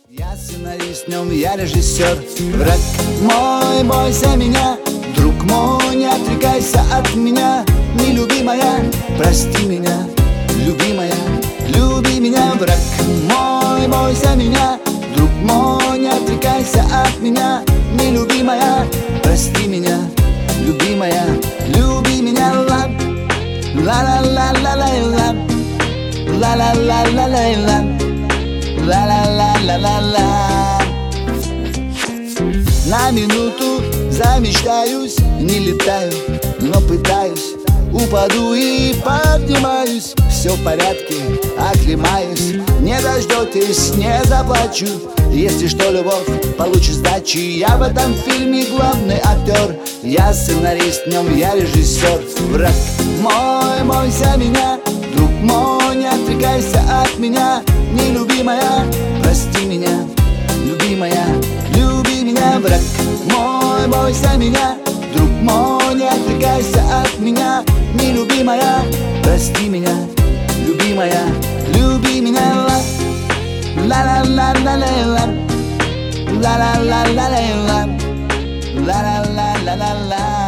Я сценарист, днем я режиссер. Враг мой, бойся меня. Друг мой, не отрекайся от меня. Нелюбимая, прости меня. Любимая, люби меня. Враг мой, бойся меня. Друг мой, не отрекайся от меня. Нелюбимая, прости меня. Любимая, люби меня. Ла-ла-ла-ла-ла-ла. Ла-ла-ла-ла-ла-ла. Ла-ла-ла-ла-ла-ла. На минуту замечтаюсь, не летаю, но пытаюсь. Упаду и поднимаюсь, все в порядке, оклемаюсь. Не дождетесь, не заплачу. Если что, любовь, получишь сдачи. Я в этом фильме главный актер. Я сценарист, днем я режиссер. Враг мой, бойся меня. Друг мой, не отрекайся от меня. Нелюбимая, прости меня. Любимая, люби меня. Враг мой, бойся меня. Друг мой, не отрекайся от меня. Нелюбимая, прости меня. Любимая, люби меня. Ла-ла-ла-ла-ла-ла. Ла-ла-ла-ла-ла-ла. Ла-ла-ла-ла-ла-ла.